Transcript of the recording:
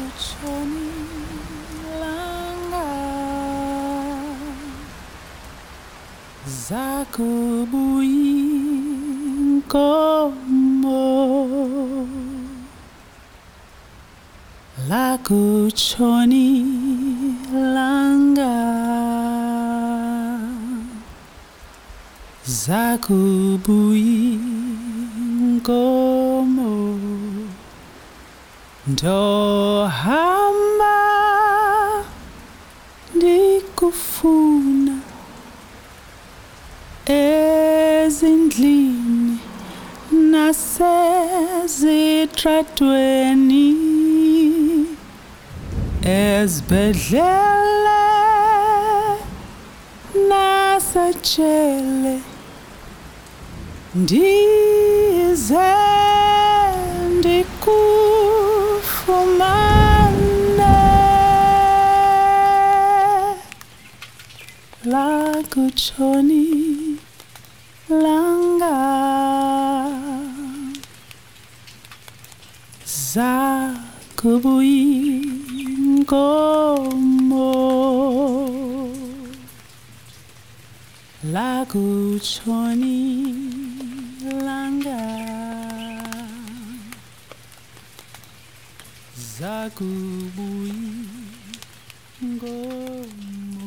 kuchoni langa zakubuyinkomo la kuchoni langa zakubuyinkomo ndohamba ndikufuna ezindlini nasezitratweni ezibhedlele nasejele ndize ndikufumane la kuchoni langa zakubuyinkomo la kuchoni langa zakubuyinkomo